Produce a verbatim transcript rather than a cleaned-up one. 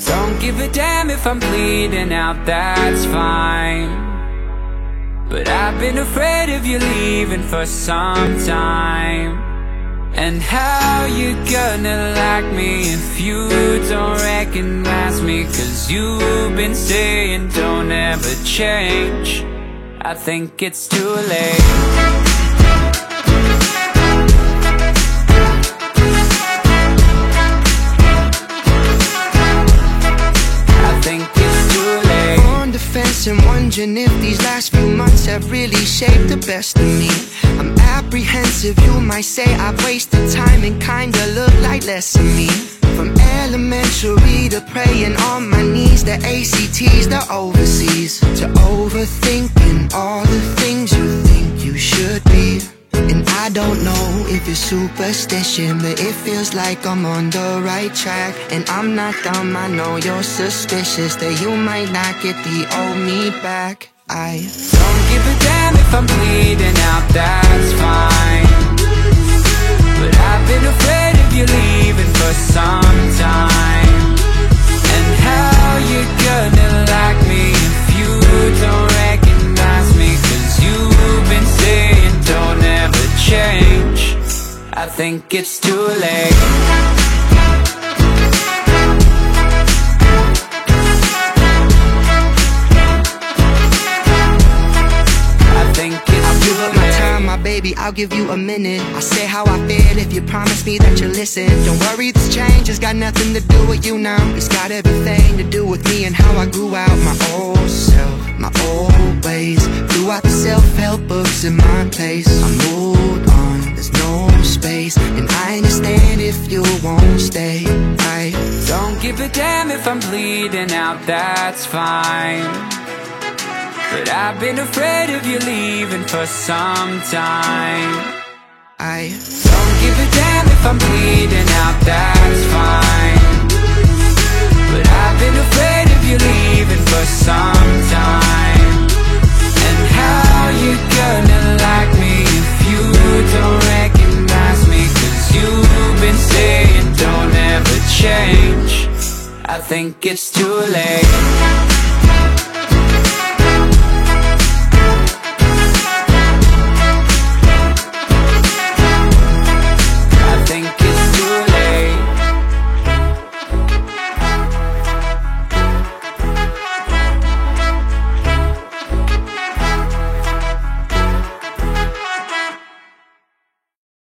Don't give a damn if I'm bleeding out, that's fine. But I've been afraid of you leaving for some time. And how you gonna like me if you don't recognize me? Cause you've been saying don't ever change. I think it's too late. And wondering if these last few months have really shaped the best of me. I'm apprehensive, you might say I've wasted time and kinda look like less of me. From elementary to praying on my knees, the A C Ts, the overseas, to overthinking all the things you think you should be. And I don't know if it's superstition, but it feels like I'm on the right track. And I'm not dumb, I know you're suspicious that you might not get the old me back. I don't give a damn if I'm bleeding out, that's fine. But I've been afraid of you leaving for some time. And how you gonna like me if you don't recognize me? Cause you've been saying don't ever change. I think it's too late. Baby, I'll give you a minute. I'll say how I feel if you promise me that you'll listen. Don't worry, this change has got nothing to do with you now. It's got everything to do with me and how I grew out my old self, my old ways. Threw out the self-help books in my place. I moved on, there's no space. And I understand if you won't stay. I don't give a damn if I'm bleeding out, that's fine. But I've been afraid of you leaving for some time. I don't give a damn if I'm bleeding out, that's fine. But I've been afraid of you leaving for some time. And how you gonna like me if you don't recognize me? Cause you've been saying don't ever change. I think it's too late.